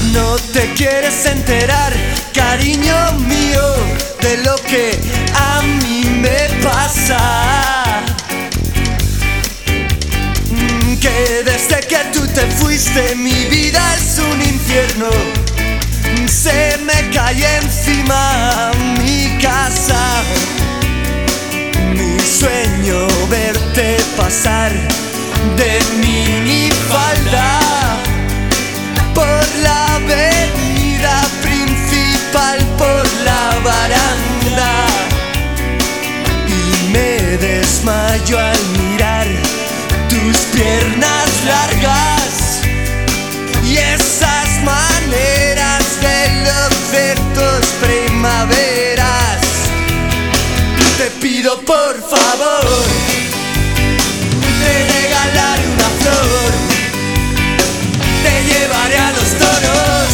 No te quieres enterar, cariño mío, de lo que a mí me pasa. Que desde que tú te fuiste mi vida es un infierno. Se me cae encima mi casa. Mi sueño verte pasar de minifalda por la avenida principal, por la baranda, y me desmayo al mirar tus piernas largas y esas maneras de los ciertos primaveras. Te pido por favor, te regalaré una flor, te llevaré a los toros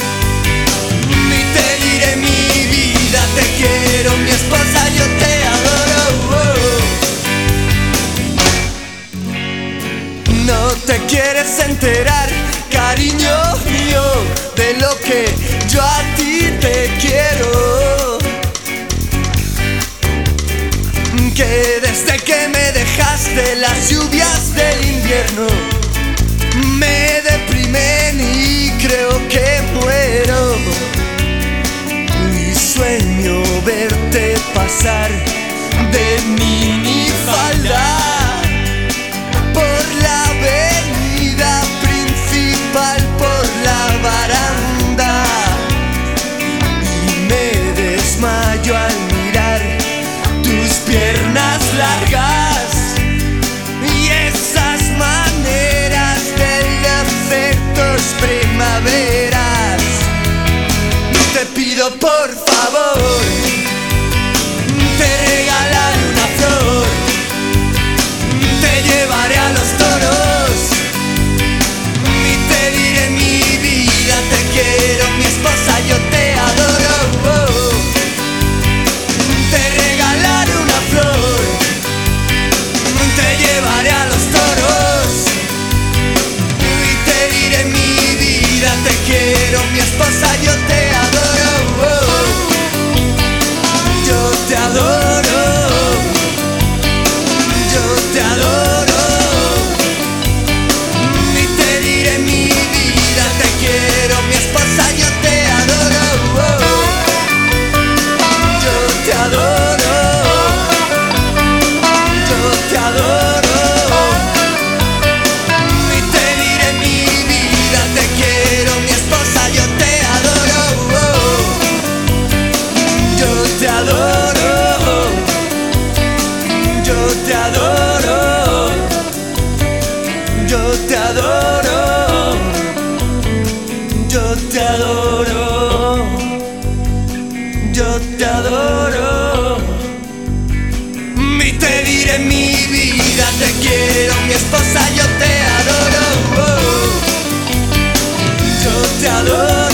y te diré mi vida, te quiero, mi esposa, yo te adoro. No te quieres enterar, cariño mío, de lo que yo a ti te quiero. Que desde que me dejaste las lluvias del invierno me deprimen y creo que muero. Y sueño verte pasar de minifalda por la avenida principal, por la baranda, y me desmayo al mirar tus piernas largas y esas maneras de efectos primaveras. Te pido por favor, te regalaré una flor, te llevaré a los toros y te diré mi vida, te quiero, mi esposa, yo te adoro. Te regalaré una flor, te llevaré a los toros y te diré mi vida, te quiero, mi esposa, yo te adoro. Yo te adoro, yo te adoro, y te diré mi vida, te quiero, mi esposa, yo te adoro. Yo te adoro, yo te adoro, y te diré mi vida, te quiero, mi esposa, yo te adoro. Yo te adoro, yo te adoro, yo te adoro, yo te adoro, yo te adoro, y te diré mi vida, te quiero, mi esposa, yo te adoro. Yo te adoro.